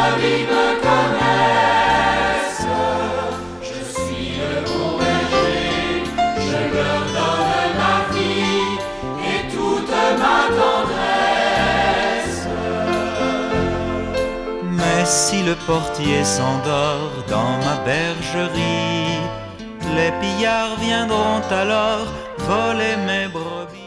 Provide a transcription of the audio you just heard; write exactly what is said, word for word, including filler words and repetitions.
brebis me connaissent. Je suis le bon berger, je leur donne ma vie et toute ma tendresse. Mais si le portier s'endort dans ma bergerie, les pillards viendront alors voler mes brebis.